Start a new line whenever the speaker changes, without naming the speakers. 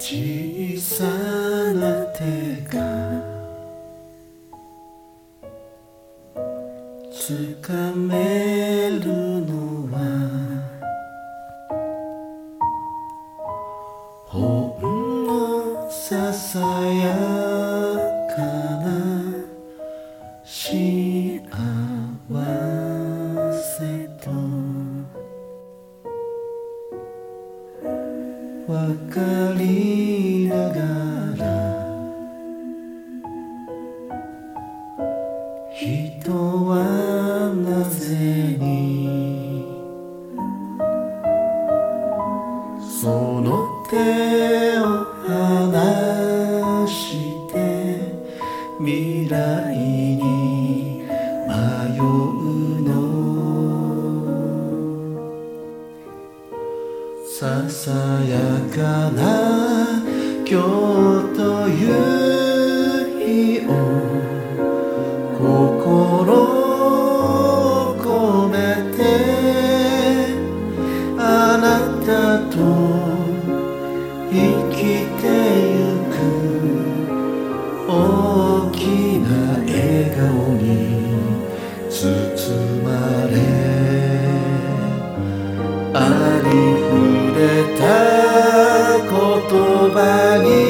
小さな手がつかめるのはほんのささやかな幸せとわかりながら人はなぜにその手を離して未来に迷うのささやかな今日という日を心を込めてあなたと生きてゆく大きな笑顔に包まれありふれた言葉に